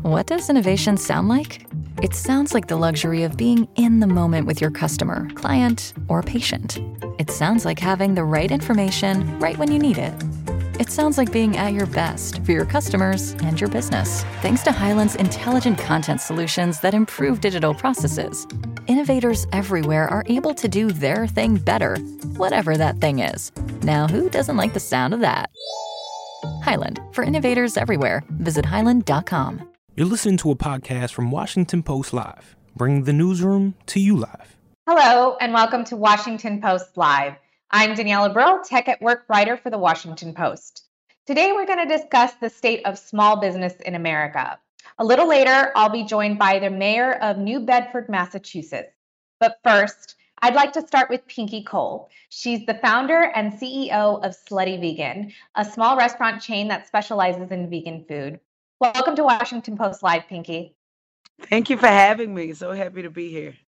What does innovation sound like? It sounds like the luxury of being in the moment with your customer, client, or patient. It sounds like having the right information right when you need it. It sounds like being at your best for your customers and your business. Thanks to Hyland's intelligent content solutions that improve digital processes, innovators everywhere are able to do their thing better, whatever that thing is. Now, who doesn't like the sound of that? Hyland, for innovators everywhere. Visit hyland.com. You're listening to a podcast from Washington Post Live, bringing the newsroom to you live. Hello, and welcome to Washington Post Live. I'm Daniela Brill, Tech at Work writer for the Washington Post. Today, we're going to discuss the state of small business in America. A little later, I'll be joined by the mayor of New Bedford, Massachusetts. But first, I'd like to start with Pinky Cole. She's the founder and CEO of Slutty Vegan, a small restaurant chain that specializes in vegan food. Welcome to Washington Post Live, Pinky. Thank you for having me. So happy to be here.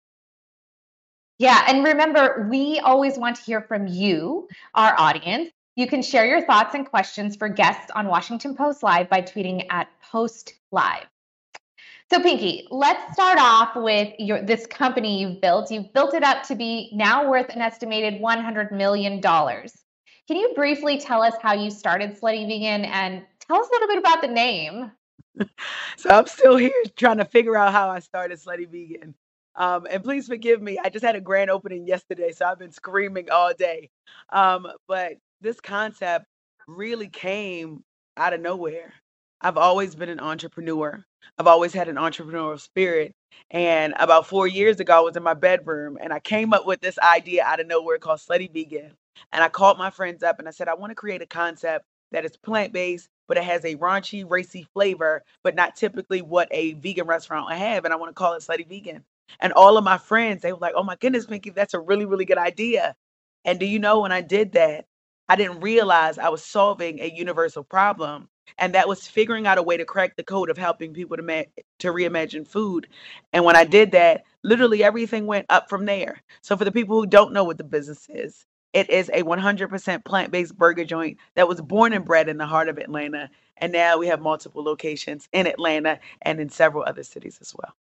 Yeah, and remember, we always want to hear from you, our audience. You can share your thoughts and questions for guests on Washington Post Live by tweeting at Post Live. So Pinky, let's start off with this company you've built. You've built it up to be now worth an estimated $100 million. Can you briefly tell us how you started Slutty Vegan and tell us a little bit about the name? So I'm still here trying to figure out how I started Slutty Vegan. And please forgive me. I just had a grand opening yesterday, so I've been screaming all day. But this concept really came out of nowhere. I've always been an entrepreneur. I've always had an entrepreneurial spirit. And about 4 years ago, I was in my bedroom and I came up with this idea out of nowhere called Slutty Vegan. And I called my friends up and I said, I want to create a concept that is plant-based, but it has a raunchy, racy flavor, but not typically what a vegan restaurant would have. And I want to call it Slutty Vegan. And all of my friends, they were like, oh my goodness, Pinky, that's a really, really good idea. And do you know, when I did that, I didn't realize I was solving a universal problem. And that was figuring out a way to crack the code of helping people to reimagine food. And when I did that, literally everything went up from there. So for the people who don't know what the business is, it is a 100% plant-based burger joint that was born and bred in the heart of Atlanta. And now we have multiple locations in Atlanta and in several other cities as well.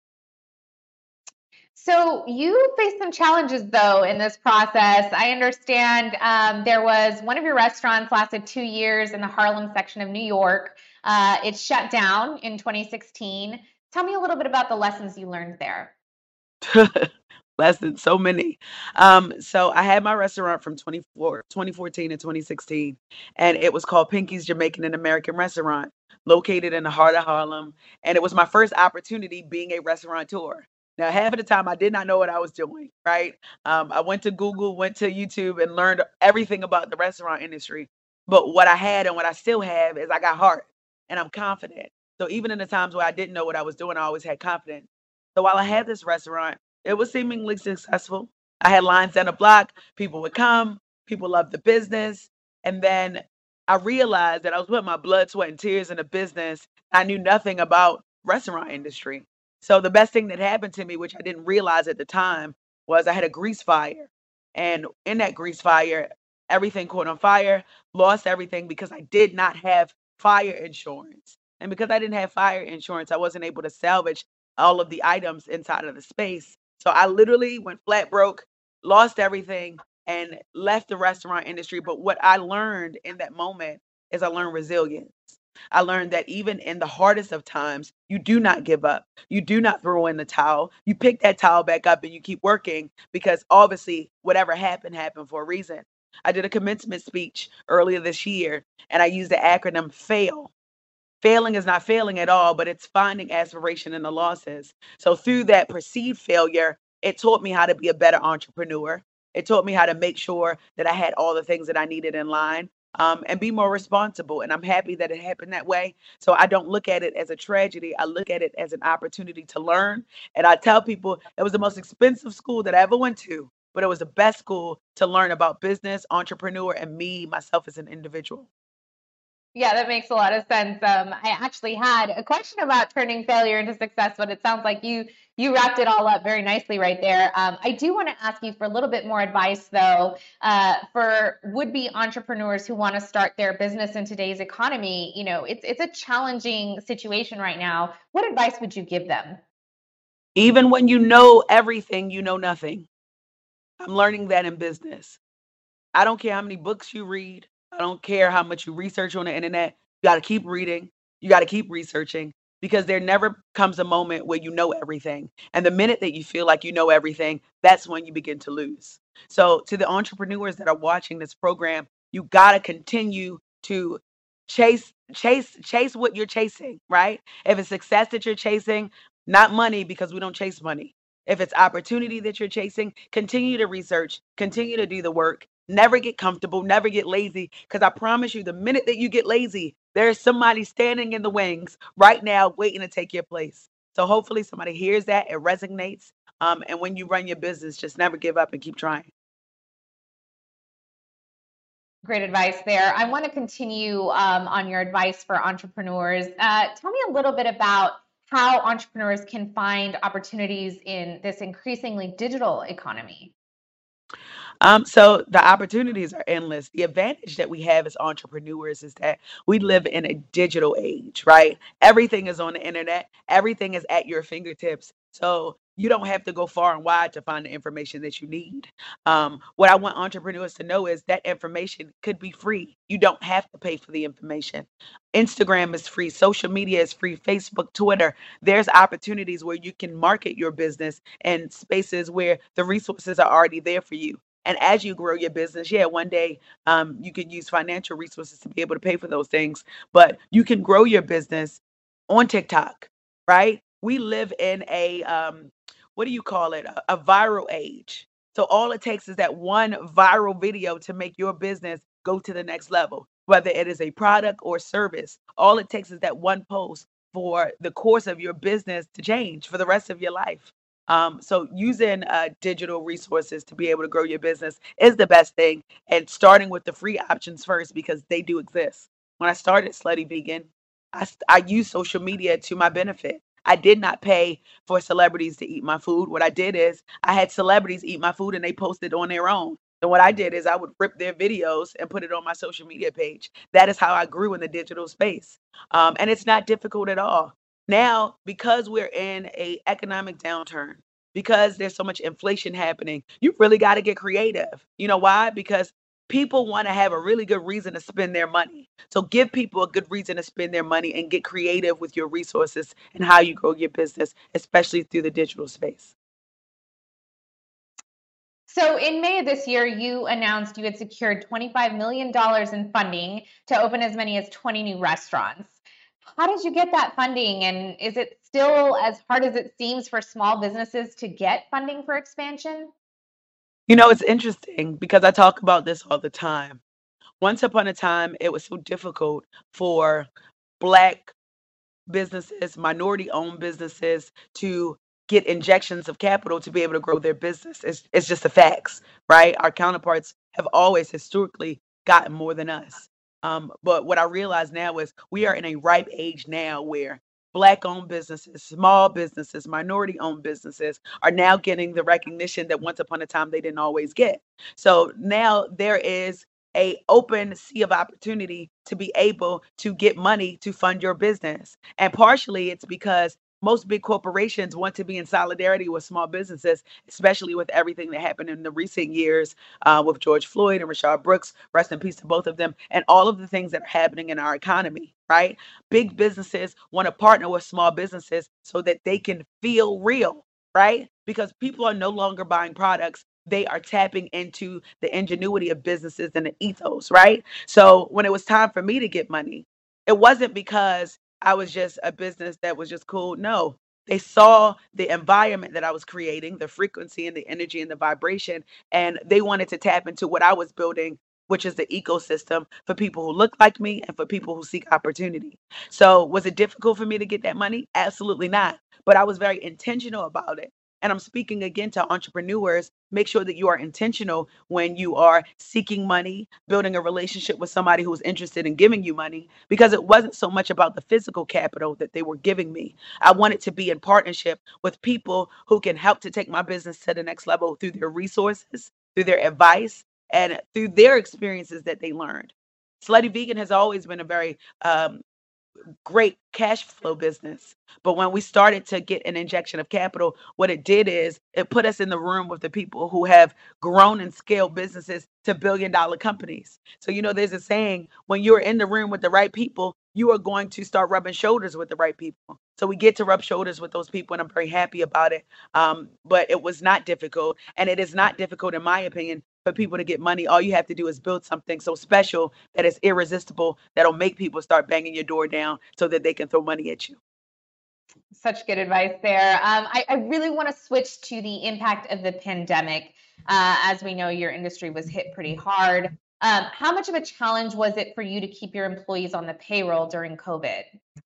So you faced some challenges, though, in this process. I understand there was one of your restaurants lasted 2 years in the Harlem section of New York. It shut down in 2016. Tell me a little bit about the lessons you learned there. Lessons, so many. So I had my restaurant from 2014 to 2016, and it was called Pinky's Jamaican and American Restaurant, located in the heart of Harlem. And it was my first opportunity being a restaurateur. Now, half of the time, I did not know what I was doing, right? I went to Google, went to YouTube, and learned everything about the restaurant industry. But what I had and what I still have is I got heart and I'm confident. So even in the times where I didn't know what I was doing, I always had confidence. So while I had this restaurant, it was seemingly successful. I had lines down the block. People would come. People loved the business. And then I realized that I was putting my blood, sweat, and tears in the business. I knew nothing about restaurant industry. So the best thing that happened to me, which I didn't realize at the time, was I had a grease fire. And in that grease fire, everything caught on fire, lost everything because I did not have fire insurance. And because I didn't have fire insurance, I wasn't able to salvage all of the items inside of the space. So I literally went flat broke, lost everything, and left the restaurant industry. But what I learned in that moment is I learned resilience. I learned that even in the hardest of times, you do not give up. You do not throw in the towel. You pick that towel back up and you keep working, because obviously whatever happened for a reason. I did a commencement speech earlier this year and I used the acronym FAIL. Failing is not failing at all, but it's finding aspiration in the losses. So through that perceived failure, it taught me how to be a better entrepreneur. It taught me how to make sure that I had all the things that I needed in line. And be more responsible. And I'm happy that it happened that way. So I don't look at it as a tragedy. I look at it as an opportunity to learn. And I tell people it was the most expensive school that I ever went to, but it was the best school to learn about business, entrepreneur, and myself as an individual. Yeah, that makes a lot of sense. I actually had a question about turning failure into success, but it sounds like you wrapped it all up very nicely right there. I do want to ask you for a little bit more advice, though, for would-be entrepreneurs who want to start their business in today's economy. You know, it's a challenging situation right now. What advice would you give them? Even when you know everything, you know nothing. I'm learning that in business. I don't care how many books you read. I don't care how much you research on the internet. You got to keep reading. You got to keep researching because there never comes a moment where you know everything. And the minute that you feel like you know everything, that's when you begin to lose. So, to the entrepreneurs that are watching this program, you got to continue to chase what you're chasing, right? If it's success that you're chasing, not money because we don't chase money. If it's opportunity that you're chasing, continue to research, continue to do the work. Never get comfortable, never get lazy. Because I promise you, the minute that you get lazy, there's somebody standing in the wings right now waiting to take your place. So hopefully somebody hears that, it resonates. And when you run your business, just never give up and keep trying. Great advice there. I want to continue on your advice for entrepreneurs. Tell me a little bit about how entrepreneurs can find opportunities in this increasingly digital economy. So the opportunities are endless. The advantage that we have as entrepreneurs is that we live in a digital age, right? Everything is on the internet, everything is at your fingertips. So you don't have to go far and wide to find the information that you need. What I want entrepreneurs to know is that information could be free. You don't have to pay for the information. Instagram is free, social media is free, Facebook, Twitter. There's opportunities where you can market your business and spaces where the resources are already there for you. And as you grow your business, yeah, one day you can use financial resources to be able to pay for those things, but you can grow your business on TikTok, right? We live in a what do you call it? A viral age. So all it takes is that one viral video to make your business go to the next level, whether it is a product or service. All it takes is that one post for the course of your business to change for the rest of your life. So using digital resources to be able to grow your business is the best thing, and starting with the free options first because they do exist. When I started Slutty Vegan, I used social media to my benefit. I did not pay for celebrities to eat my food. What I did is I had celebrities eat my food and they posted on their own. And what I did is I would rip their videos and put it on my social media page. That is how I grew in the digital space. And it's not difficult at all. Now, because we're in a economic downturn, because there's so much inflation happening, you really got to get creative. You know why? Because people want to have a really good reason to spend their money. So give people a good reason to spend their money and get creative with your resources and how you grow your business, especially through the digital space. So in May of this year, you announced you had secured $25 million in funding to open as many as 20 new restaurants. How did you get that funding? And is it still as hard as it seems for small businesses to get funding for expansion? You know, it's interesting because I talk about this all the time. Once upon a time, it was so difficult for Black businesses, minority owned businesses to get injections of capital to be able to grow their business. It's just the facts, right? Our counterparts have always historically gotten more than us. But what I realize now is we are in a ripe age now where Black owned businesses, small businesses, minority owned businesses are now getting the recognition that once upon a time they didn't always get. So now there is a open sea of opportunity to be able to get money to fund your business. And partially it's because most big corporations want to be in solidarity with small businesses, especially with everything that happened in the recent years with George Floyd and Rashard Brooks. Rest in peace to both of them, and all of the things that are happening in our economy, right? Big businesses want to partner with small businesses so that they can feel real, right? Because people are no longer buying products. They are tapping into the ingenuity of businesses and the ethos, right? So when it was time for me to get money, it wasn't because I was just a business that was just cool. No, they saw the environment that I was creating, the frequency and the energy and the vibration, and they wanted to tap into what I was building, which is the ecosystem for people who look like me and for people who seek opportunity. So, was it difficult for me to get that money? Absolutely not. But I was very intentional about it. And I'm speaking again to entrepreneurs. Make sure that you are intentional when you are seeking money, building a relationship with somebody who's interested in giving you money, because it wasn't so much about the physical capital that they were giving me. I wanted to be in partnership with people who can help to take my business to the next level through their resources, through their advice, and through their experiences that they learned. Slutty Vegan has always been a very great cash flow business. But when we started to get an injection of capital, what it did is it put us in the room with the people who have grown and scaled businesses to $1 billion companies. So, there's a saying, when you're in the room with the right people, you are going to start rubbing shoulders with the right people. So we get to rub shoulders with those people, and I'm very happy about it. But it was not difficult. And it is not difficult, in my opinion, for people to get money. All you have to do is build something so special that is irresistible, that'll make people start banging your door down so that they can throw money at you. Such good advice there. I really want to switch to the impact of the pandemic. As we know, your industry was hit pretty hard. How much of a challenge was it for you to keep your employees on the payroll during COVID?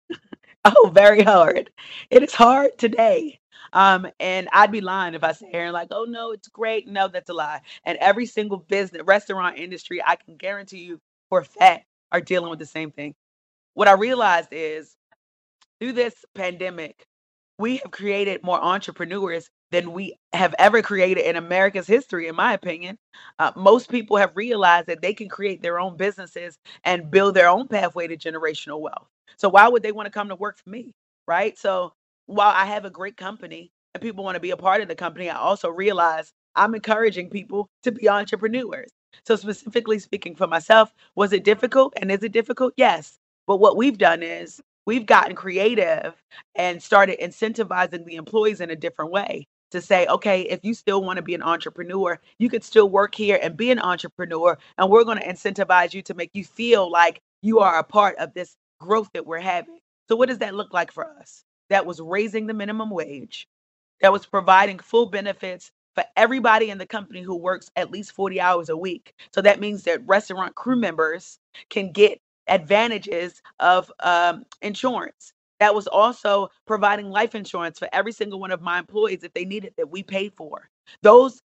Oh, very hard. It is hard today. And I'd be lying if I sit here and like, oh no, it's great. No, that's a lie. And every single business, restaurant industry, I can guarantee you for a fact, are dealing with the same thing. What I realized is through this pandemic, we have created more entrepreneurs than we have ever created in America's history, in my opinion. Most people have realized that they can create their own businesses and build their own pathway to generational wealth. So why would they want to come to work for me? Right. So while I have a great company and people want to be a part of the company, I also realize I'm encouraging people to be entrepreneurs. So specifically speaking for myself, was it difficult? And is it difficult? Yes. But what we've done is we've gotten creative and started incentivizing the employees in a different way to say, okay, if you still want to be an entrepreneur, you could still work here and be an entrepreneur. And we're going to incentivize you to make you feel like you are a part of this growth that we're having. So what does that look like for us? That was raising the minimum wage. That was providing full benefits for everybody in the company who works at least 40 hours a week. So that means that restaurant crew members can get advantages of insurance. That was also providing life insurance for every single one of my employees if they needed that we paid for. Those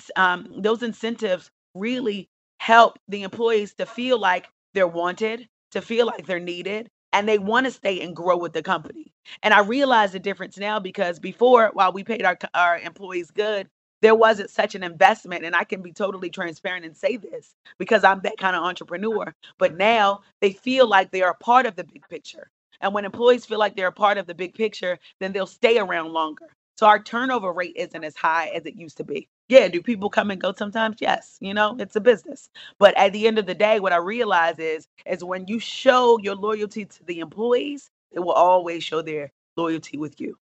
those incentives really help the employees to feel like they're wanted, to feel like they're needed, and they want to stay and grow with the company. And I realize the difference now because before, while we paid our employees good, there wasn't such an investment. And I can be totally transparent and say this because I'm that kind of entrepreneur. But now they feel like they are a part of the big picture. And when employees feel like they're a part of the big picture, then they'll stay around longer. So our turnover rate isn't as high as it used to be. Yeah, do people come and go sometimes? Yes, it's a business. But at the end of the day, what I realize is when you show your loyalty to the employees, they will always show their loyalty with you.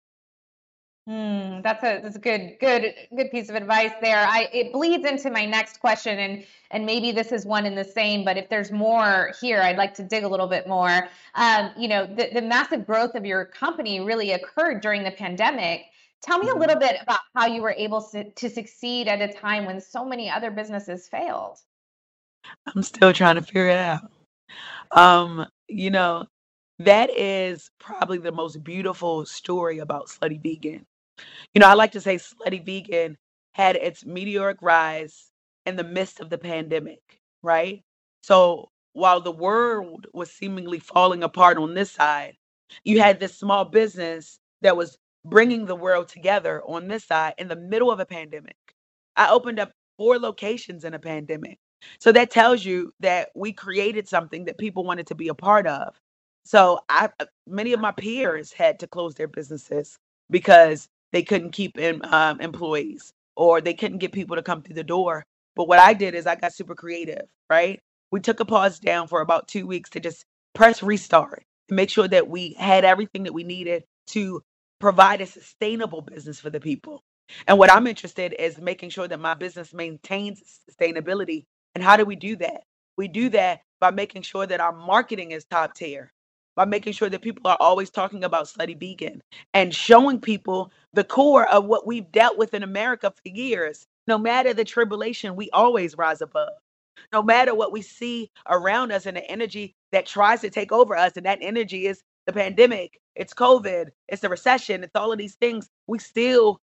That's a good piece of advice there. It bleeds into my next question, and maybe this is one in the same, but if there's more here, I'd like to dig a little bit more. The massive growth of your company really occurred during the pandemic. Tell me a little bit about how you were able to succeed at a time when so many other businesses failed. I'm still trying to figure it out. Um, you know, that is probably the most beautiful story about Slutty Vegan. I like to say Slutty Vegan had its meteoric rise in the midst of the pandemic, right? So while the world was seemingly falling apart on this side, you had this small business that was bringing the world together on this side in the middle of a pandemic. I opened up 4 locations in a pandemic. So that tells you that we created something that people wanted to be a part of. So many of my peers had to close their businesses because they couldn't keep employees or they couldn't get people to come through the door. But what I did is I got super creative, right? We took a pause down for about 2 weeks to just press restart and make sure that we had everything that we needed to provide a sustainable business for the people. And what I'm interested in is making sure that my business maintains sustainability. And how do we do that? We do that by making sure that our marketing is top tier, by making sure that people are always talking about Slutty Vegan and showing people the core of what we've dealt with in America for years. No matter the tribulation, we always rise above. No matter what we see around us and the energy that tries to take over us, and that energy is the pandemic, it's COVID, it's the recession, it's all of these things, we still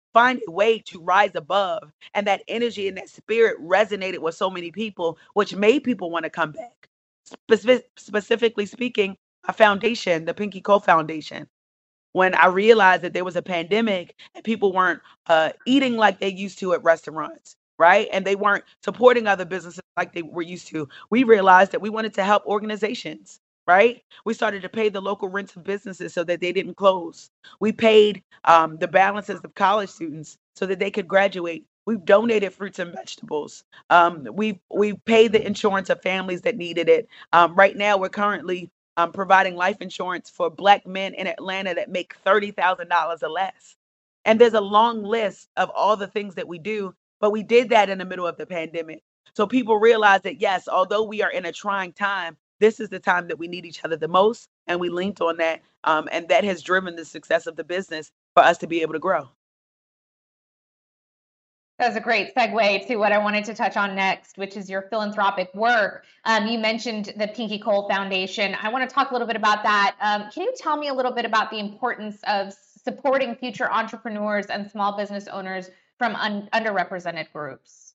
find a way to rise above. And that energy and that spirit resonated with so many people, which made people want to come back. Specifically speaking, a foundation, the Pinky Cole Foundation, when I realized that there was a pandemic and people weren't eating like they used to at restaurants, right? And they weren't supporting other businesses like they were used to. We realized that we wanted to help organizations, right? We started to pay the local rents of businesses so that they didn't close. We paid the balances of college students so that they could graduate. We've donated fruits and vegetables. We paid the insurance of families that needed it. Right now, we're currently providing life insurance for Black men in Atlanta that make $30,000 or less. And there's a long list of all the things that we do, but we did that in the middle of the pandemic. So people realize that, yes, although we are in a trying time, this is the time that we need each other the most. And we linked on that. And that has driven the success of the business for us to be able to grow. That's a great segue to what I wanted to touch on next, which is your philanthropic work. You mentioned the Pinky Cole Foundation. I want to talk a little bit about that. Can you tell me a little bit about the importance of supporting future entrepreneurs and small business owners from underrepresented groups?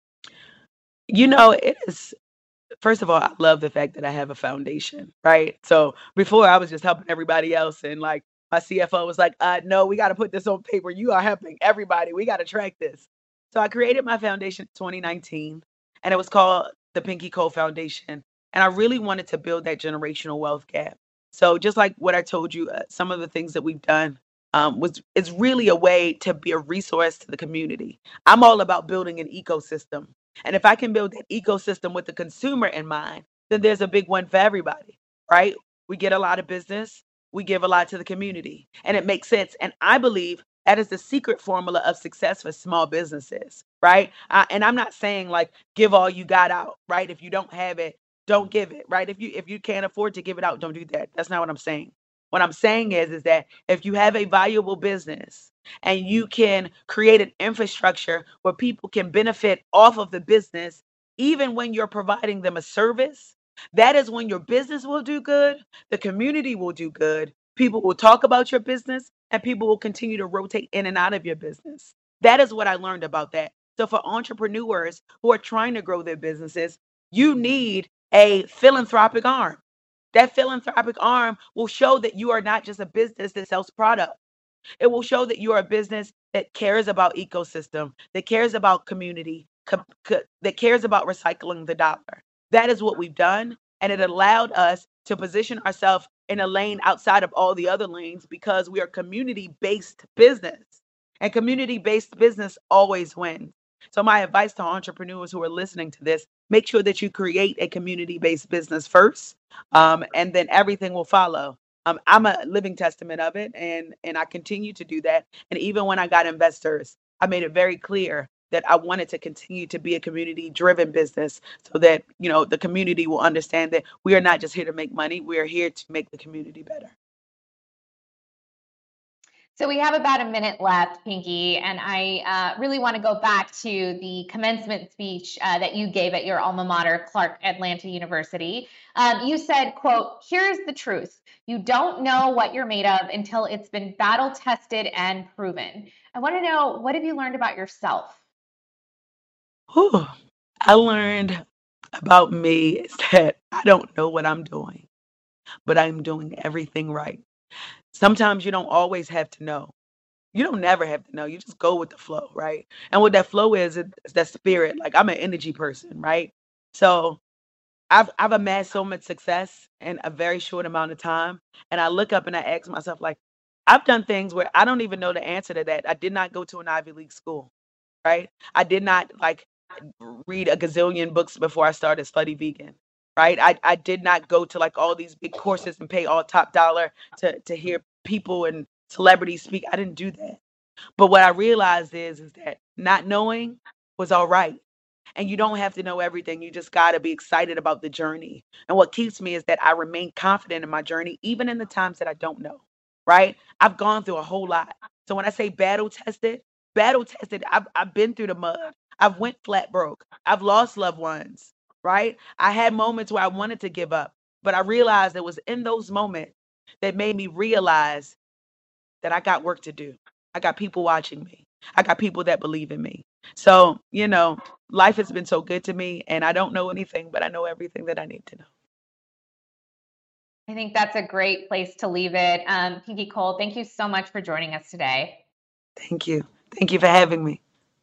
You know, it is, first of all, I love the fact that I have a foundation, right? So before I was just helping everybody else, and like my CFO was like, no, we got to put this on paper. You are helping everybody. We got to track this. So I created my foundation in 2019, and it was called the Pinky Cole Foundation. And I really wanted to build that generational wealth gap. So just like what I told you, some of the things that we've done it's really a way to be a resource to the community. I'm all about building an ecosystem. And if I can build that ecosystem with the consumer in mind, then there's a big one for everybody, right? We get a lot of business, we give a lot to the community, and it makes sense. And I believe that is the secret formula of success for small businesses, right? And I'm not saying like give all you got out, right? If you don't have it, don't give it, right? If you can't afford to give it out, don't do that. That's not what I'm saying. What I'm saying is that if you have a valuable business and you can create an infrastructure where people can benefit off of the business, even when you're providing them a service, that is when your business will do good, the community will do good, people will talk about your business, and people will continue to rotate in and out of your business. That is what I learned about that. So for entrepreneurs who are trying to grow their businesses, you need a philanthropic arm. That philanthropic arm will show that you are not just a business that sells product. It will show that you are a business that cares about ecosystem, that cares about community, that cares about recycling the dollar. That is what we've done. And it allowed us to position ourselves in a lane outside of all the other lanes because we are community-based business. And community-based business always wins. So my advice to entrepreneurs who are listening to this, make sure that you create a community-based business first, and then everything will follow. I'm a living testament of it, and I continue to do that. And even when I got investors, I made it very clear that I wanted to continue to be a community-driven business so that, you know, the community will understand that we are not just here to make money, we are here to make the community better. So we have about a minute left, Pinky, and I really want to go back to the commencement speech that you gave at your alma mater, Clark Atlanta University. You said, quote, "Here's the truth. You don't know what you're made of until it's been battle tested and proven." I want to know, what have you learned about yourself? Whew. I learned about me is that I don't know what I'm doing, but I'm doing everything right. Sometimes you don't always have to know. You don't never have to know. You just go with the flow, right? And what that flow is that spirit. Like I'm an energy person, right? So I've amassed so much success in a very short amount of time. And I look up and I ask myself, like, I've done things where I don't even know the answer to that. I did not go to an Ivy League school, right? I did not like read a gazillion books before I started Study Vegan, right? I did not go to like all these big courses and pay all top dollar to hear people and celebrities speak. I didn't do that. But what I realized is that not knowing was all right. And you don't have to know everything. You just got to be excited about the journey. And what keeps me is that I remain confident in my journey, even in the times that I don't know, right? I've gone through a whole lot. So when I say battle tested, I've been through the mud. I've went flat broke. I've lost loved ones, right? I had moments where I wanted to give up, but I realized it was in those moments that made me realize that I got work to do. I got people watching me. I got people that believe in me. So, life has been so good to me, and I don't know anything, but I know everything that I need to know. I think that's a great place to leave it. Pinky Cole, thank you so much for joining us today. Thank you. Thank you for having me.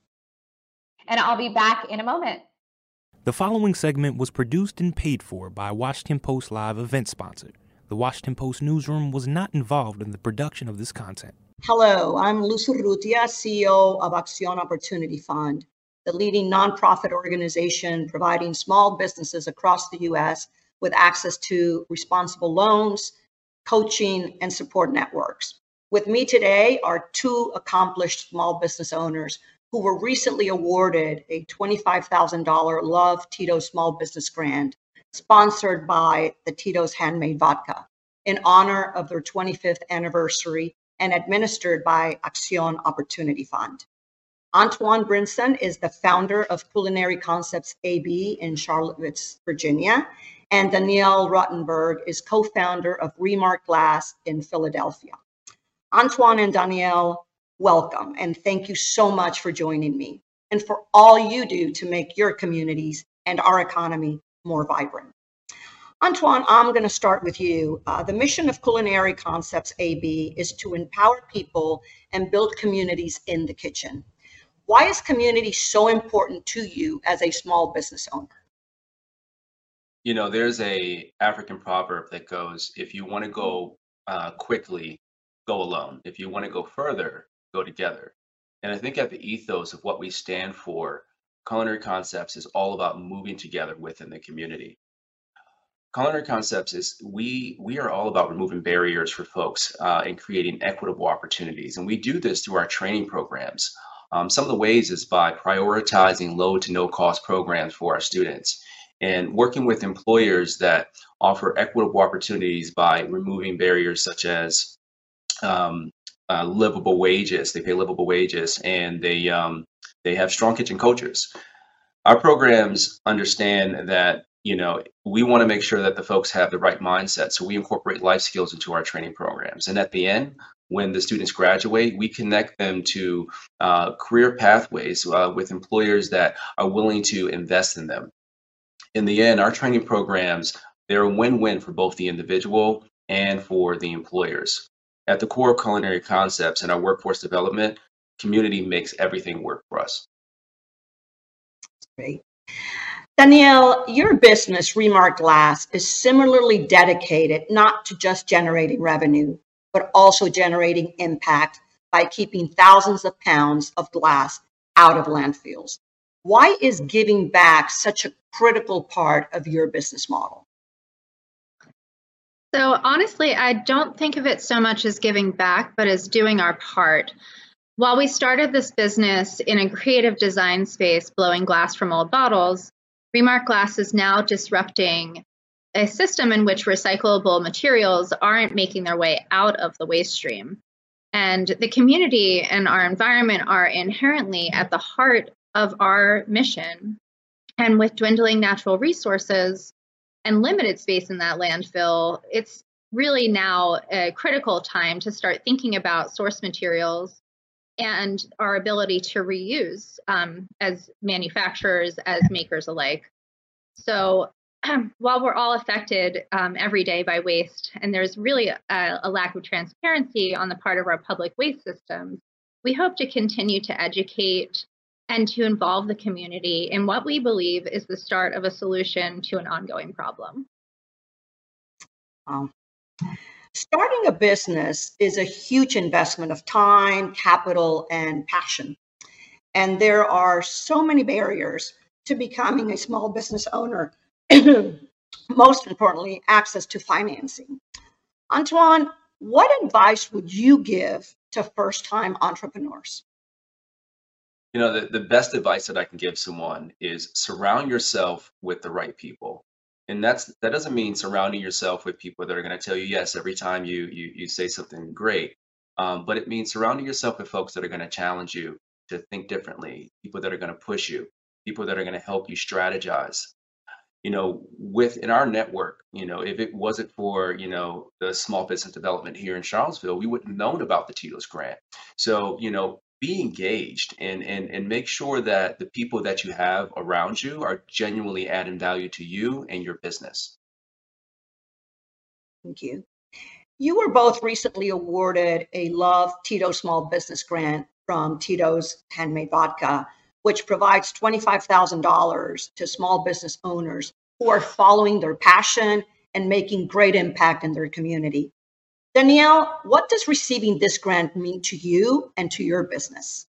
And I'll be back in a moment. The following segment was produced and paid for by Washington Post Live event sponsor. The Washington Post newsroom was not involved in the production of this content. Hello, I'm Luz Urrutia, CEO of Acción Opportunity Fund, the leading nonprofit organization providing small businesses across the U.S. with access to responsible loans, coaching, and support networks. With me today are two accomplished small business owners who were recently awarded a $25,000 Love Tito's Small Business Grant, sponsored by the Tito's Handmade Vodka, in honor of their 25th anniversary and administered by Acción Opportunity Fund. Antoine Brinson is the founder of Culinary Concepts AB in Charlottesville, Virginia, and Danielle Rottenberg is co-founder of Remark Glass in Philadelphia. Antoine and Danielle, welcome, and thank you so much for joining me and for all you do to make your communities and our economy more vibrant. Antoine, I'm going to start with you. The mission of Culinary Concepts AB is to empower people and build communities in the kitchen. Why is community so important to you as a small business owner? There's a African proverb that goes, if you want to go quickly, go alone. If you want to go further, go together. And I think at the ethos of what we stand for, Culinary Concepts is all about moving together within the community. Culinary Concepts is, we are all about removing barriers for folks and creating equitable opportunities. And we do this through our training programs. Some of the ways is by prioritizing low to no cost programs for our students and working with employers that offer equitable opportunities by removing barriers such as livable wages. They pay livable wages, and they have strong kitchen cultures. Our programs understand that we want to make sure that the folks have the right mindset. So we incorporate life skills into our training programs. And at the end, when the students graduate, we connect them to career pathways with employers that are willing to invest in them. In the end, our training programs, they're a win-win for both the individual and for the employers. At the core of Culinary Concepts and our workforce development, community makes everything work for us. Great. Danielle, your business, Remark Glass, is similarly dedicated not to just generating revenue, but also generating impact by keeping thousands of pounds of glass out of landfills. Why is giving back such a critical part of your business model? So honestly, I don't think of it so much as giving back, but as doing our part. While we started this business in a creative design space, blowing glass from old bottles, Remark Glass is now disrupting a system in which recyclable materials aren't making their way out of the waste stream. And the community and our environment are inherently at the heart of our mission. And with dwindling natural resources and limited space in that landfill, it's really now a critical time to start thinking about source materials and our ability to reuse as manufacturers, as makers alike. So while we're all affected every day by waste, and there's really a lack of transparency on the part of our public waste systems, we hope to continue to educate and to involve the community in what we believe is the start of a solution to an ongoing problem. Wow. Starting a business is a huge investment of time, capital, and passion. And there are so many barriers to becoming a small business owner. Most importantly, access to financing. Antoine, what advice would you give to first-time entrepreneurs? The best advice that I can give someone is surround yourself with the right people. And that doesn't mean surrounding yourself with people that are going to tell you yes every time you say something great. But it means surrounding yourself with folks that are going to challenge you to think differently, people that are going to push you, people that are going to help you strategize. Within our network, if it wasn't for, the small business development here in Charlottesville, we wouldn't have known about the Tito's grant. So, be engaged and make sure that the people that you have around you are genuinely adding value to you and your business. Thank you. You were both recently awarded a Love Tito's Small Business Grant from Tito's Handmade Vodka, which provides $25,000 to small business owners who are following their passion and making great impact in their community. Danielle, what does receiving this grant mean to you and to your business?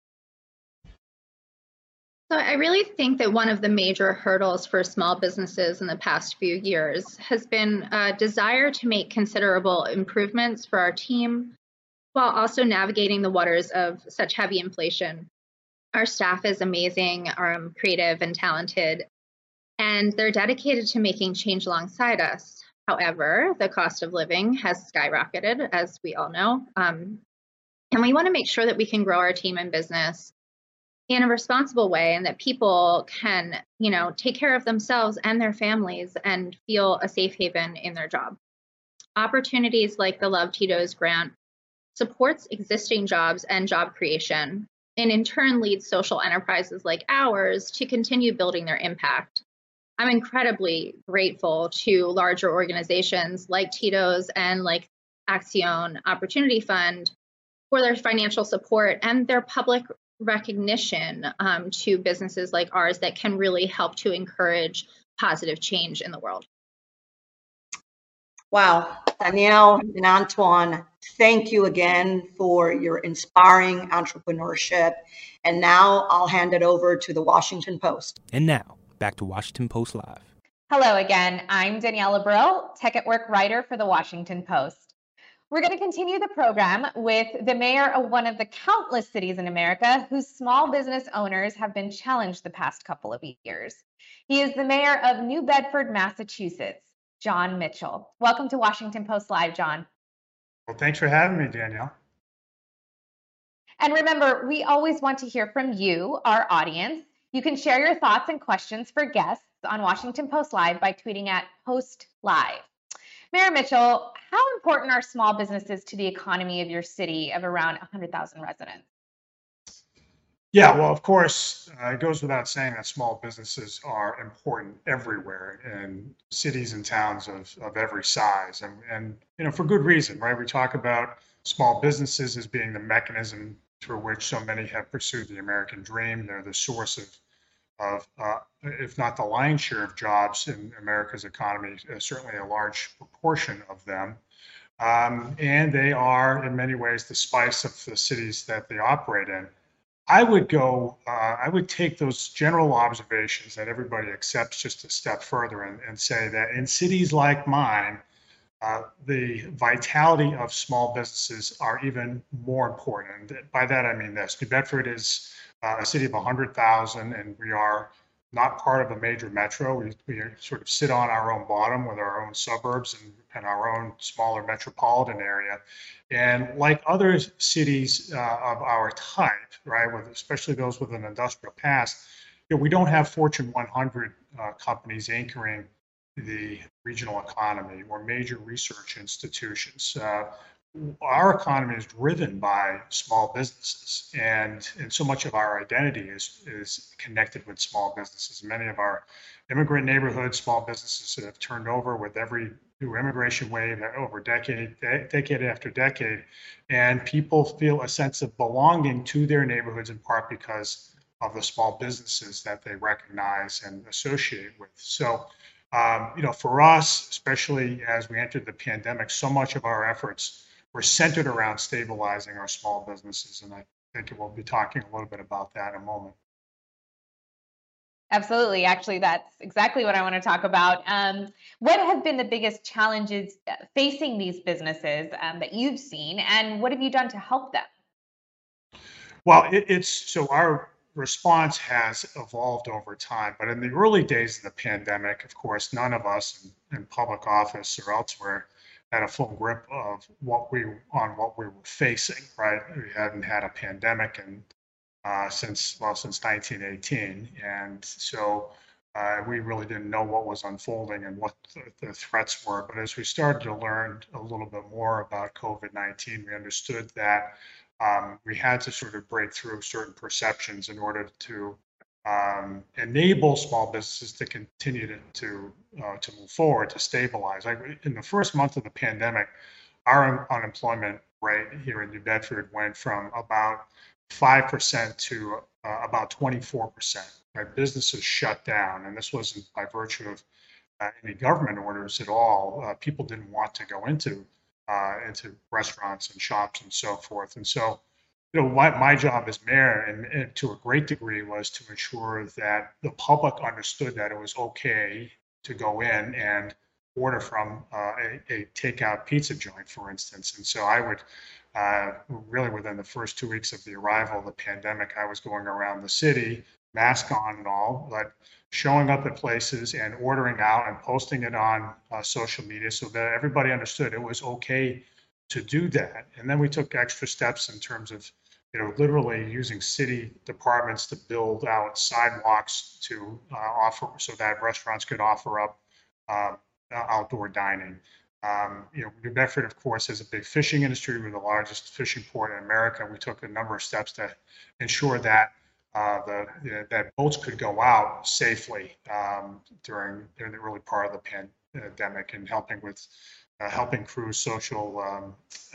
So I really think that one of the major hurdles for small businesses in the past few years has been a desire to make considerable improvements for our team while also navigating the waters of such heavy inflation. Our staff is amazing, creative, and talented, and they're dedicated to making change alongside us. However, the cost of living has skyrocketed, as we all know, and we want to make sure that we can grow our team and business in a responsible way and that people can, take care of themselves and their families and feel a safe haven in their job. Opportunities like the Love Tito's grant supports existing jobs and job creation, and in turn leads social enterprises like ours to continue building their impact. I'm incredibly grateful to larger organizations like Tito's and like Accion Opportunity Fund for their financial support and their public recognition to businesses like ours that can really help to encourage positive change in the world. Wow, Danielle and Antoine, thank you again for your inspiring entrepreneurship. And now I'll hand it over to the Washington Post. And now, back to Washington Post Live. Hello again. I'm Daniela Brill, Tech at Work writer for the Washington Post. We're going to continue the program with the mayor of one of the countless cities in America whose small business owners have been challenged the past couple of years. He is the mayor of New Bedford, Massachusetts, John Mitchell. Welcome to Washington Post Live, John. Well, thanks for having me, Danielle. And remember, we always want to hear from you, our audience. You can share your thoughts and questions for guests on Washington Post Live by tweeting at Post Live. Mayor Mitchell, how important are small businesses to the economy of your city of around 100,000 residents? Yeah, well, of course, it goes without saying that small businesses are important everywhere in cities and towns of every size, and for good reason, right? We talk about small businesses as being the mechanism through which so many have pursued the American dream. They're the source of if not the lion's share of jobs in America's economy, certainly a large proportion of them. And they are, in many ways, the spice of the cities that they operate in. I would take those general observations that everybody accepts just a step further and say that in cities like mine, the vitality of small businesses are even more important. And by that, I mean this. New Bedford is a city of 100,000, and we are not part of a major metro. We sort of sit on our own bottom with our own suburbs and our own smaller metropolitan area. And like other cities of our type, right, especially those with an industrial past, we don't have Fortune 100 companies anchoring the regional economy or major research institutions. Our economy is driven by small businesses, and so much of our identity is connected with small businesses. Many of our immigrant neighborhoods, small businesses have turned over with every new immigration wave over decade after decade, and people feel a sense of belonging to their neighborhoods in part because of the small businesses that they recognize and associate with. So, for us, especially as we entered the pandemic, so much of our efforts were centered around stabilizing our small businesses, and I think we'll be talking a little bit about that in a moment. Absolutely. Actually, that's exactly what I want to talk about. What have been the biggest challenges facing these businesses that you've seen, and what have you done to help them? Well, so our response has evolved over time, but in the early days of the pandemic, of course, none of us in public office or elsewhere had a full grip of what we were facing, right? We hadn't had a pandemic since 1918, and so we really didn't know what was unfolding and what the threats were. But as we started to learn a little bit more about COVID-19, we understood that we had to sort of break through certain perceptions in order to enable small businesses to continue to move forward, to stabilize. Like in the first month of the pandemic, our unemployment rate here in New Bedford went from about 5% to about 24%. Right, businesses shut down, and this wasn't by virtue of any government orders at all. People didn't want to go into restaurants and shops and so forth, and so my job as mayor, and to a great degree, was to ensure that the public understood that it was okay to go in and order from a takeout pizza joint, for instance. And so I would really, within the first 2 weeks of the arrival of the pandemic, I was going around the city, mask on and all, but showing up at places and ordering out and posting it on social media so that everybody understood it was okay to do that. And then we took extra steps in terms of, literally using city departments to build out sidewalks to offer, so that restaurants could offer up outdoor dining. New Bedford, of course, has a big fishing industry. We're the largest fishing port in America. We took a number of steps to ensure that that boats could go out safely during the early part of the pandemic, and helping crews social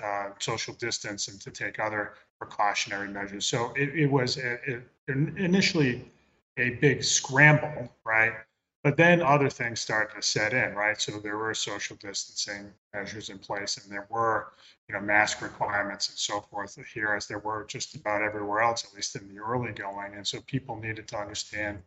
distance and to take other precautionary measures. So it was initially a big scramble, right? But then other things started to set in, right? So there were social distancing measures in place, and there were, mask requirements and so forth here, as there were just about everywhere else, at least in the early going. And so people needed to understand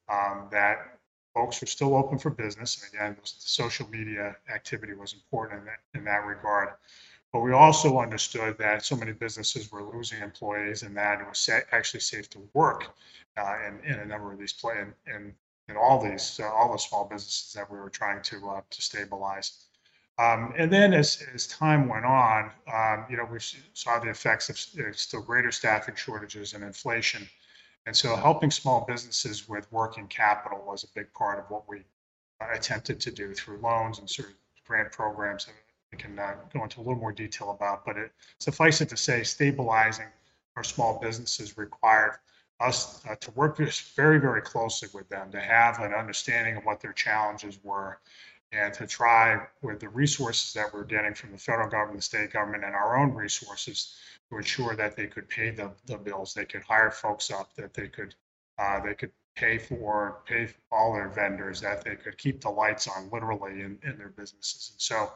that folks were still open for business. And again, the social media activity was important in that regard. But we also understood that so many businesses were losing employees, and that it was actually safe to work in a number of these places. And all the small businesses that we were trying to stabilize. And then as time went on, we saw the effects of still greater staffing shortages and inflation. And so helping small businesses with working capital was a big part of what we attempted to do through loans and certain grant programs that we can go into a little more detail about. But suffice it to say, stabilizing our small businesses required us to work very, very closely with them, to have an understanding of what their challenges were, and to try, with the resources that we're getting from the federal government, the state government, and our own resources, to ensure that they could pay the bills, they could hire folks up, that they could pay for all their vendors, that they could keep the lights on literally in their businesses. And so,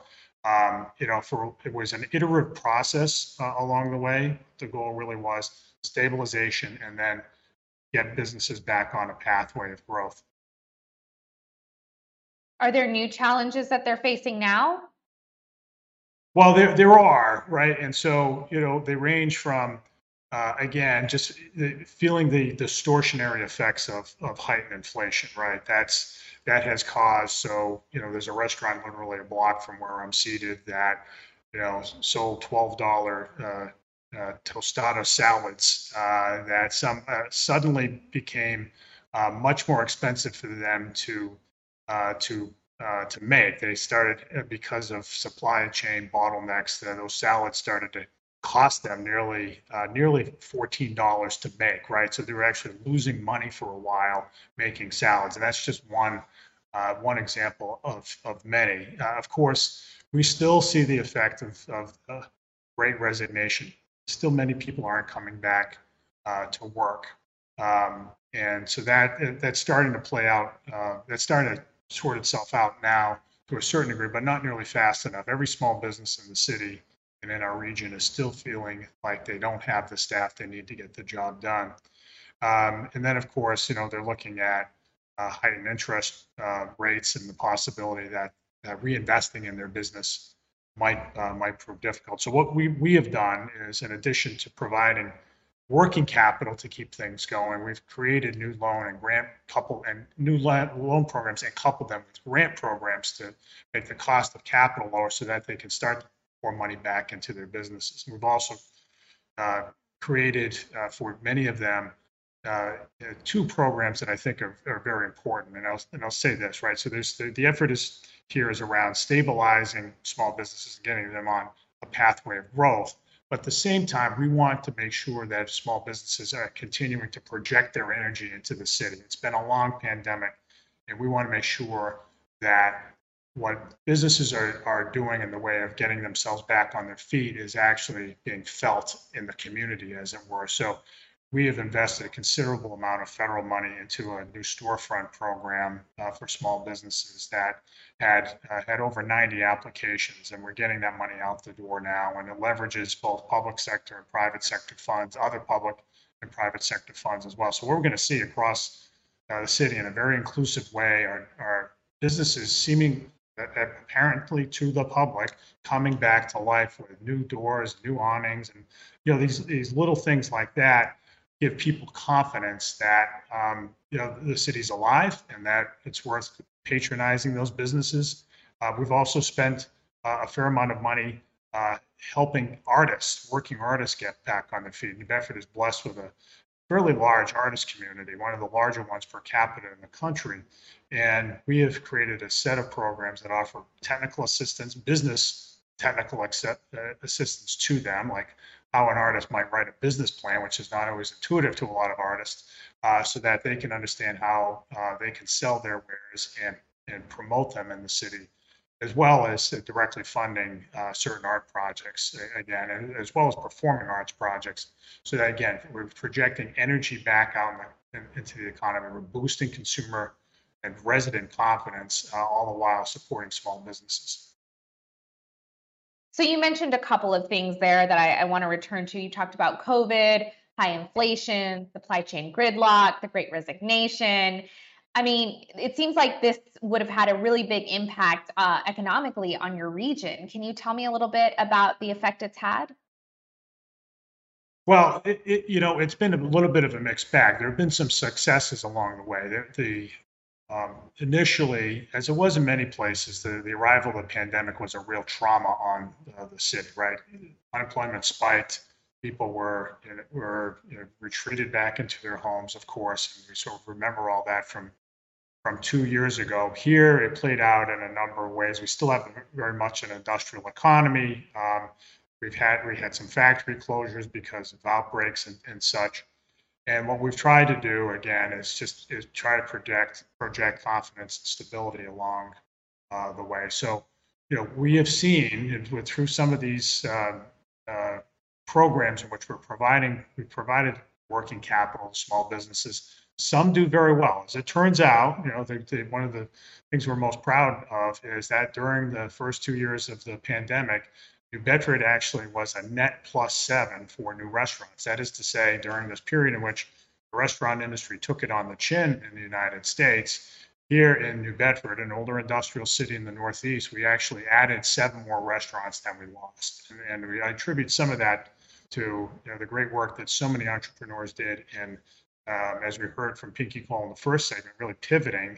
it was an iterative process along the way. The goal really was stabilization, and then get businesses back on a pathway of growth. Are there new challenges that they're facing now? Well, there are, right? And so, they range from, again, just feeling the distortionary effects of heightened inflation, right? That has caused, so, there's a restaurant literally a block from where I'm seated that, sold $12 tostada salads that suddenly became much more expensive for them to make. They started, because of supply chain bottlenecks, those salads started to cost them nearly $14 to make, right? So they were actually losing money for a while making salads, and that's just one example of many. Of course, we still see the effect of Great Resignation. Still, many people aren't coming back to work, and so that's starting to play out. That's starting to sort itself out now to a certain degree, but not nearly fast enough. Every small business in the city and in our region is still feeling like they don't have the staff they need to get the job done. And then, of course, they're looking at heightened interest rates and the possibility that reinvesting in their business might prove difficult. So what we have done is, in addition to providing working capital to keep things going, we've created new loan programs and coupled them with grant programs to make the cost of capital lower, so that they can start to pour money back into their businesses. And we've also created for many of them two programs that I think are very important. And I'll say this, right? So there's the effort here is around stabilizing small businesses and getting them on a pathway of growth. But at the same time, we want to make sure that small businesses are continuing to project their energy into the city. It's been a long pandemic, and we want to make sure that what businesses are doing in the way of getting themselves back on their feet is actually being felt in the community, as it were. So we have invested a considerable amount of federal money into a new storefront program for small businesses that had over 90 applications, and we're getting that money out the door now. And it leverages both public sector and private sector funds, other public and private sector funds as well. So what we're going to see across the city in a very inclusive way are businesses seeming apparently to the public coming back to life with new doors, new awnings, and these little things like that give people confidence that the city's alive and that it's worth patronizing those businesses. We've also spent a fair amount of money helping working artists get back on their feet. New Bedford is blessed with a fairly large artist community, one of the larger ones per capita in the country. And we have created a set of programs that offer technical assistance, business technical assistance to them, like how an artist might write a business plan, which is not always intuitive to a lot of artists, so that they can understand how they can sell their wares and promote them in the city, as well as directly funding certain art projects, again, as well as performing arts projects. So that, again, we're projecting energy back out into the economy. We're boosting consumer and resident confidence, all the while supporting small businesses. So you mentioned a couple of things there that I want to return to. You talked about COVID, high inflation, supply chain gridlock, the Great Resignation. I mean, it seems like this would have had a really big impact economically on your region. Can you tell me a little bit about the effect it's had? Well, it's been a little bit of a mixed bag. There have been some successes along the way. Initially, as it was in many places, the arrival of the pandemic was a real trauma on the city, right? Unemployment spiked. People were retreated back into their homes, of course, and we sort of remember all that from 2 years ago. Here, it played out in a number of ways. We still have very much an industrial economy. We had some factory closures because of outbreaks and such. And what we've tried to do, again, is try to project confidence and stability along the way. So, we have seen through some of these programs in which we provided working capital to small businesses. Some do very well. As it turns out, one of the things we're most proud of is that during the first 2 years of the pandemic, New Bedford actually was a net +7 for new restaurants. That is to say, during this period in which the restaurant industry took it on the chin in the United States, here in New Bedford, an older industrial city in the Northeast, we actually added 7 more restaurants than we lost. And I attribute some of that to the great work that so many entrepreneurs did in, as we heard from Pinky Cole in the first segment, really pivoting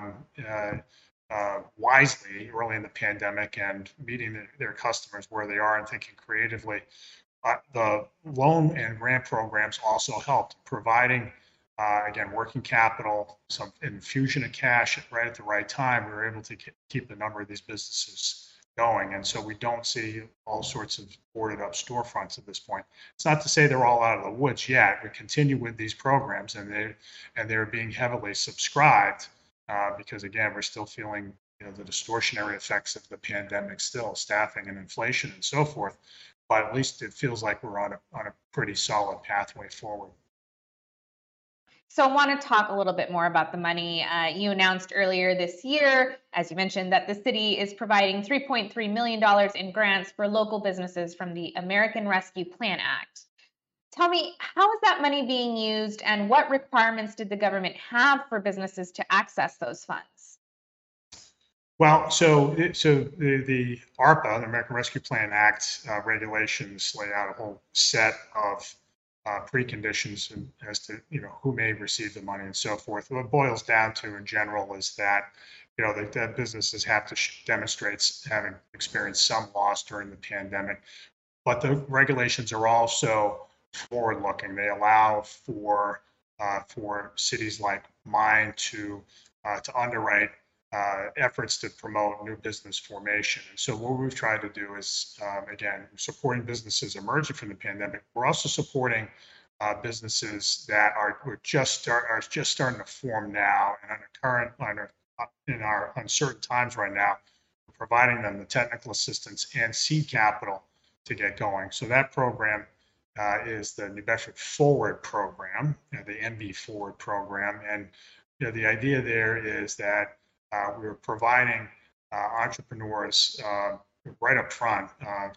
wisely early in the pandemic and meeting their customers where they are and thinking creatively. The loan and grant programs also helped, providing, again, working capital, some infusion of cash right at the right time. We were able to keep the number of these businesses going. And so we don't see all sorts of boarded up storefronts at this point. It's not to say they're all out of the woods yet. We continue with these programs, and they're being heavily subscribed. Because again, we're still feeling the distortionary effects of the pandemic still, staffing and inflation and so forth. But at least it feels like we're on a pretty solid pathway forward. So I want to talk a little bit more about the money. You announced earlier this year, as you mentioned, that the city is providing $3.3 million in grants for local businesses from the American Rescue Plan Act. Tell me, how is that money being used, and what requirements did the government have for businesses to access those funds? Well, so the ARPA, the American Rescue Plan Act regulations lay out a whole set of preconditions as to who may receive the money and so forth. What it boils down to in general is that that businesses have to demonstrate having experienced some loss during the pandemic, but the regulations are also forward-looking. They allow for cities like mine to underwrite efforts to promote new business formation. And so what we've tried to do is, again, supporting businesses emerging from the pandemic. We're also supporting businesses that are just starting to form now, and in our uncertain times right now, we're providing them the technical assistance and seed capital to get going. So that program is the New Bedford Forward program, the MB Forward program, and the idea there is that we're providing entrepreneurs right up front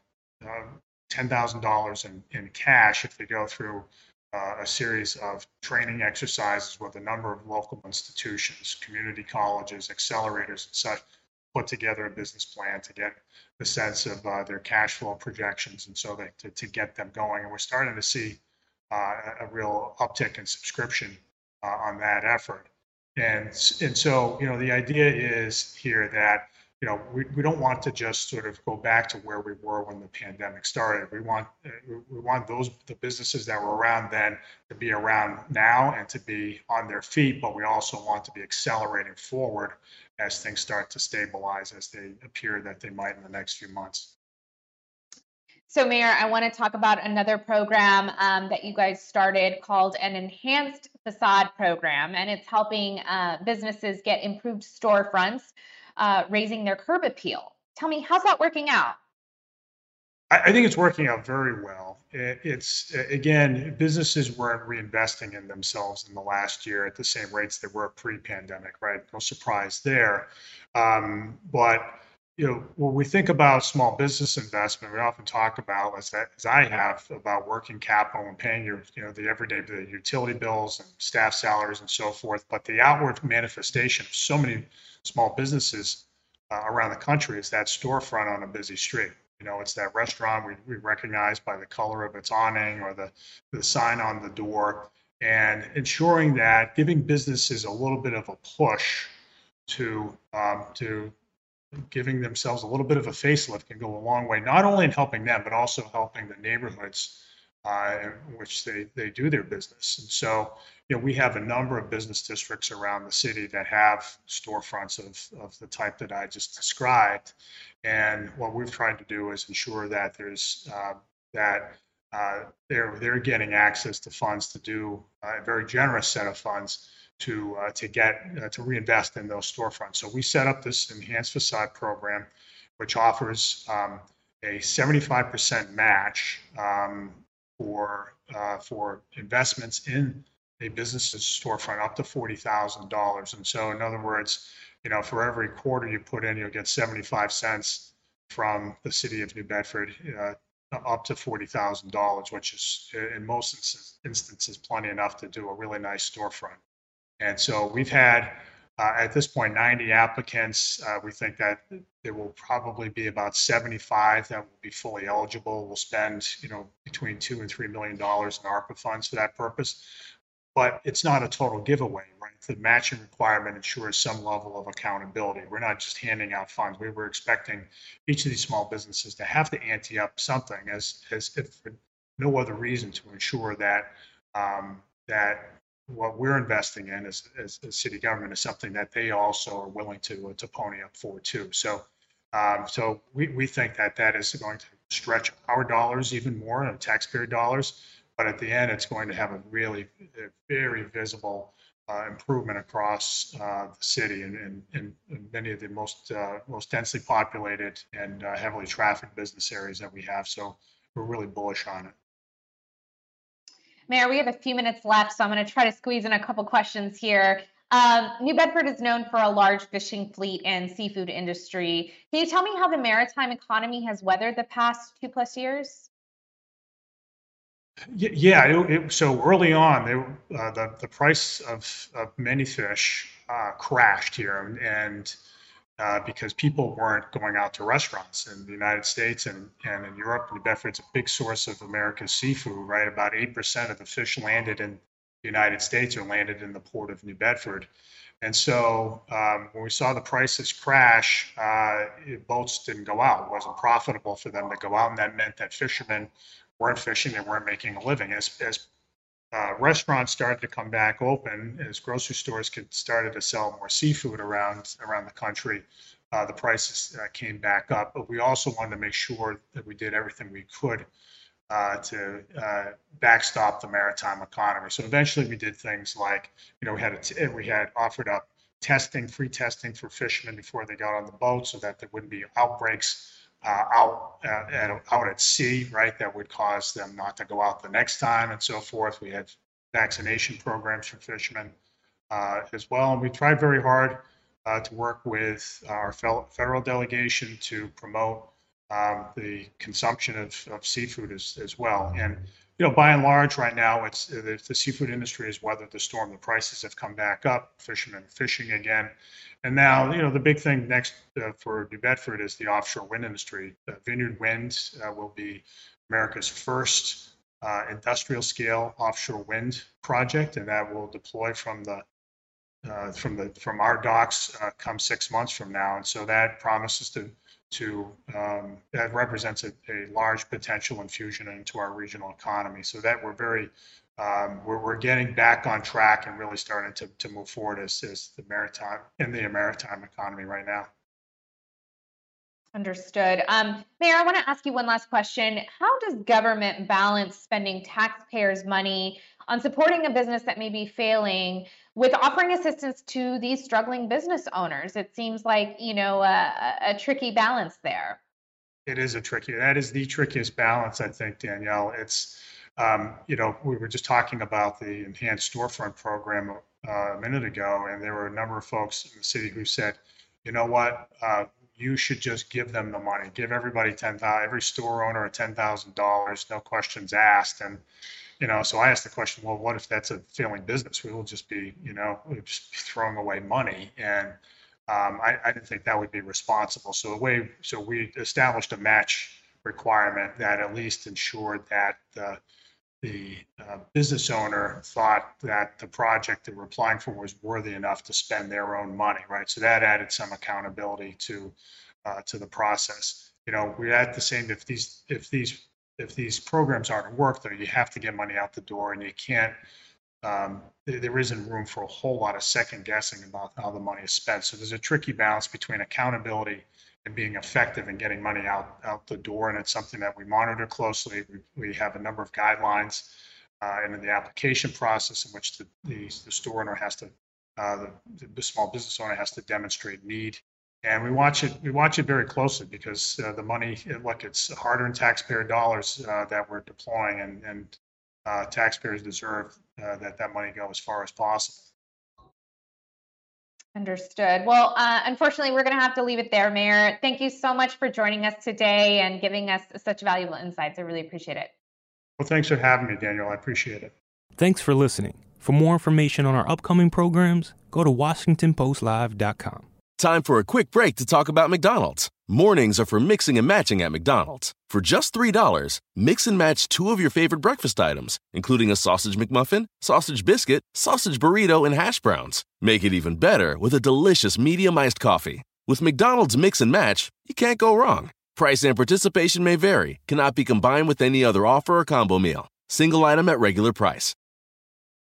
$10,000 in cash if they go through a series of training exercises with a number of local institutions, community colleges, accelerators, and such, put together a business plan to get the sense of their cash flow projections, and so to get them going. And we're starting to see a real uptick in subscription on that effort. And so, the idea is here that, we don't want to just sort of go back to where we were when the pandemic started. We want the businesses that were around then to be around now and to be on their feet, but we also want to be accelerating forward as things start to stabilize, as they appear that they might in the next few months. So, Mayor, I want to talk about another program that you guys started called an Enhanced Facade Program, and it's helping businesses get improved storefronts, raising their curb appeal. Tell me, how's that working out? I think it's working out very well. It's, again, businesses weren't reinvesting in themselves in the last year at the same rates they were pre-pandemic, right? No surprise there. But when we think about small business investment, we often talk about, as I have, about working capital and paying the everyday the utility bills and staff salaries and so forth. But the outward manifestation of so many small businesses around the country is that storefront on a busy street. It's that restaurant we recognize by the color of its awning or the sign on the door, and ensuring that giving businesses a little bit of a push to giving themselves a little bit of a facelift can go a long way, not only in helping them, but also helping the neighborhoods in which they do their business. And so, we have a number of business districts around the city that have storefronts of the type that I just described. And what we've tried to do is ensure that there's they're getting access to funds to do a very generous set of funds to reinvest in those storefronts. So we set up this Enhanced Facade Program, which offers a 75% match for investments in a business's storefront up to $40,000. And so, in other words, for every quarter you put in, you'll get 75 cents from the city of New Bedford, up to $40,000, which is in most instances plenty enough to do a really nice storefront. And so we've had, at this point, 90 applicants. We think that there will probably be about 75 that will be fully eligible. We'll spend, between $2 and $3 million in ARPA funds for that purpose. But it's not a total giveaway, right? The matching requirement ensures some level of accountability. We're not just handing out funds. We were expecting each of these small businesses to have to ante up something, as if for no other reason, to ensure that that what we're investing in as city government is something that they also are willing to pony up for too. So we think that is going to stretch our dollars even more, taxpayer dollars. But at the end, it's going to have a very visible improvement across the city and in many of the most densely populated and heavily trafficked business areas that we have. So we're really bullish on it. Mayor, we have a few minutes left, so I'm going to try to squeeze in a couple questions here. New Bedford is known for a large fishing fleet and seafood industry. Can you tell me how the maritime economy has weathered the past 2+ years? Yeah, so early on, the price of many fish crashed here, and because people weren't going out to restaurants in the United States and in Europe. New Bedford's a big source of America's seafood, right? About 8% of the fish landed in the United States are landed in the port of New Bedford. And so when we saw the prices crash, boats didn't go out. It wasn't profitable for them to go out, and that meant that fishermen weren't fishing, they weren't making a living. As restaurants started to come back open, as grocery stores started to sell more seafood around the country, the prices came back up. But we also wanted to make sure that we did everything we could to backstop the maritime economy. So eventually we did things like, we had offered up free testing for fishermen before they got on the boat, so that there wouldn't be outbreaks out at sea, right? That would cause them not to go out the next time and so forth. We had vaccination programs for fishermen as well. And we tried very hard to work with our federal delegation to promote the consumption of seafood as well. And, by and large right now, it's the seafood industry has weathered the storm. The prices have come back up, fishermen fishing again. And now, the big thing next for New Bedford is the offshore wind industry. Vineyard Wind will be America's first industrial scale offshore wind project, and that will deploy from our docks come 6 months from now. And so that promises that represents a large potential infusion into our regional economy. So that we're getting back on track and really starting to move forward as the maritime economy right now. Understood. Mayor, I want to ask you one last question. How does government balance spending taxpayers' money on supporting a business that may be failing with offering assistance to these struggling business owners? It seems like, a tricky balance there. That is the trickiest balance, I think, Danielle. It's, we were just talking about the enhanced storefront program a minute ago, and there were a number of folks in the city who said, you know what, you should just give them the money. Give everybody every store owner $10,000, no questions asked. And, so I asked the question, well, what if that's a failing business? We will just be, we'll just be throwing away money. And I didn't think that would be responsible. So we established a match requirement that at least ensured that the business owner thought that the project they were applying for was worthy enough to spend their own money, right? So that added some accountability to the process. We're at the same, if these programs aren't work, though, you have to get money out the door, and you can't. There isn't room for a whole lot of second guessing about how the money is spent. So there's a tricky balance between accountability and being effective and getting money out the door. And it's something that we monitor closely. We have a number of guidelines and in the application process in which the store owner has to, the small business owner has to demonstrate need. And we watch it very closely because the money, it's hard-earned taxpayer dollars that we're deploying, and taxpayers deserve that money go as far as possible. Understood. Well, unfortunately, we're going to have to leave it there, Mayor. Thank you so much for joining us today and giving us such valuable insights. I really appreciate it. Well, thanks for having me, Daniel. I appreciate it. Thanks for listening. For more information on our upcoming programs, go to WashingtonPostLive.com. Time for a quick break to talk about McDonald's. Mornings are for mixing and matching at McDonald's. For just $3, mix and match 2 of your favorite breakfast items, including a sausage McMuffin, sausage biscuit, sausage burrito, and hash browns. Make it even better with a delicious medium iced coffee. With McDonald's Mix and Match, you can't go wrong. Price and participation may vary, cannot be combined with any other offer or combo meal. Single item at regular price.